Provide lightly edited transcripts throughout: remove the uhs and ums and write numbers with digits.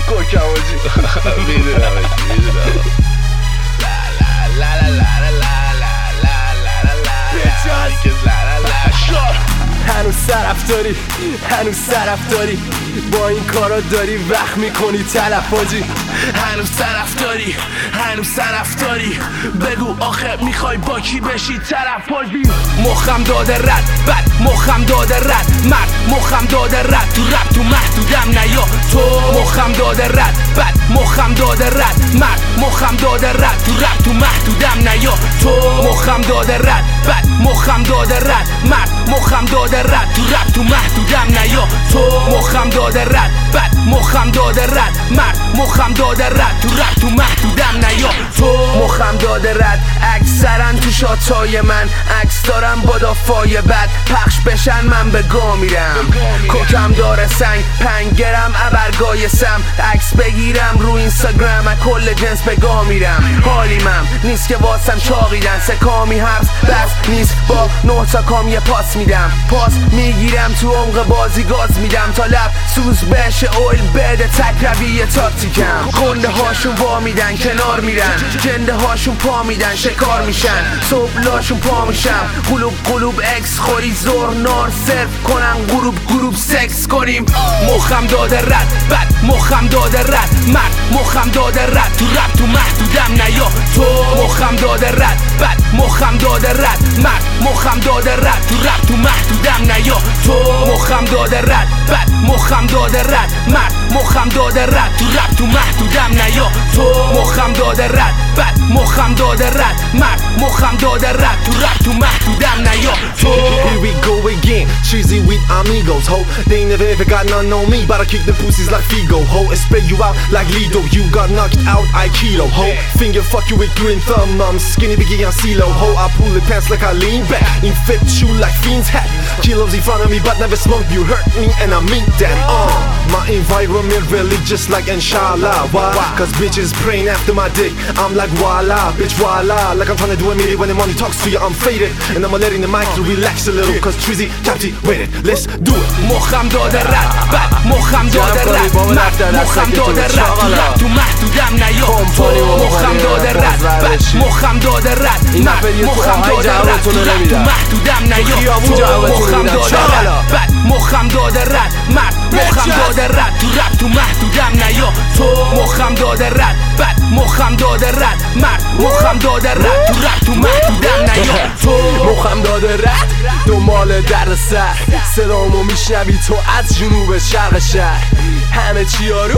کوکم آجی میدونم هنوز طرفداری با این کارا داری وقت میکنی تلفاجی هنوز طرفداری بگو آخه میخوای با کی بشی طرفاجی مخم داده رد بد مخم داده رد مرد مخم داده رد تو رب تو محدودم نیا تو مخم داده رد بد مخم داده رد مرد مخم داده رد تو رب تو محدودم نیا تو مخم داده رد بد مخم داده رد مرد مخم داده رد تو رب تو محدودم نیا تو مخم داده رد بد مخم داده رد مرد مخم داده رد تو رب تو محدودم نیا تو مخم داده رد اکثرا تو شاتای من عکس دارم با دافای بد پخش بشن من به گا میرم کوکم داره سنگ پنگرم ابرگای سم عکس بگیرم رو اینستاگرام از کل جنس به گا میرم حالیمم نیست که واسم چاقیدن سکامی حبس بس نیست با 9 تا کام یه پاس میدم پاس میگیرم تو عمق بازی گاز میدم تا لب سوز بشه اویل بده تک رویه تاکتیکم خونده هاشون وا میدن کنار میرن جنده هاشون پا میدن شکار میشن صبح لاشون پا میشم قلوب اکس خوری زور نار سرف کنن گروب سکس کنیم مخم داده رد بد مخم داده رد مرد مخم داده رد تو رب تو محدودم نیا تو مخم داده رد بد مخم داده رد مرد مخم داده رد تو رب تو محدودم نیا تو مخم داده رد بد مخم داده رد مرد مخم داده رد تو رب تو محدودم نیا تو مخم داده رد بد مخم داده رد مرد مخم داده رد تو رب تو محدودم نیا تو Here we go again, cheesy with amigos, ho. They never ever got none on me, but I kick them pussies like Figo, ho. And spray you out like Lido, you got knocked out Aikido, ho. Finger fuck you with green thumb, I'm skinny biggie on CeeLo, ho. I pull the pants like I lean back, infect you like fiends hat. Kilos in front of me, but never smoke, you hurt me and I mean that, My environment religious like inshallah, why? Cause bitches praying after my dick, I'm like voila, bitch voila. Like I'm trying to do a million when the money talks to you, I'm faded. And I'm letting the mic to relax a little, cause Trizzy captivated, let's do it. مخم داده رد بد مخم داده رد مرد مخم داده رد تو رب تو محدودم نیا تو مخم داده رد بد مخم داده رد مرد مخم داده رد تو رب تو محدودم نیا تو مخم داده رد بد مخم داده رد مرد مخم داده رد تو رب تو محدودم نیا تو مخم داده رد بد مخم داده رد مرد مخم داده رد تو رب تو محدودم نیا تو مخم داده رد دنبال درد سر صدامو میشنوی تو از جنوب شرق شهر همه چی یارو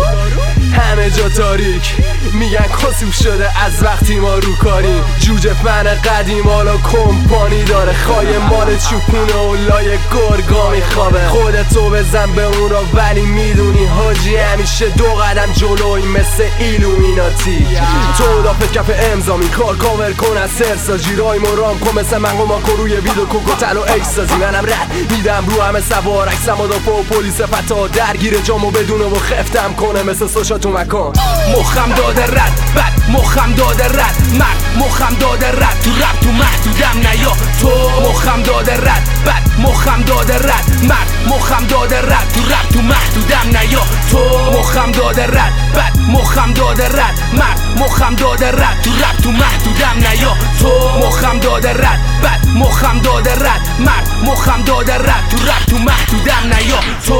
همه جا تاریک میگن کسوف شده از وقتی ما رو کاریم جوجه فن قدیم حالا کمپانی داره خواهی مال چوپونه و لای گرگا میخوابه خودتو بزن به اون را ولی میدونی حاجی همیشه 2 قدم جلوی مثل ایلومیناتی تو دافت کف امضا می کار کاور کن از سرسا جیرای مرام کن مثل من قماکو روی ویدو کوکوتل و اکسازی منم رد میدم رو همه سوار عکسم و دافا و پلیس فتا درگیر جامو بدونه و خفتم کنه مثل سوشا تو مکان مخم داده رد بد مخم داده رد مرد مخم داده رد تو رب تو محدودم نیا تو مخم داده رد بد مخم داده رد مرد مخم داده رد تو رب تو محدودم نیا تو مخم داده رد بد مخم داده رد مرد مخم داده رد تو رب تو محدودم نیا تو مخم داده رد بد مخم داده رد مرد مخم داده رد تو رب تو محدودم نیا تو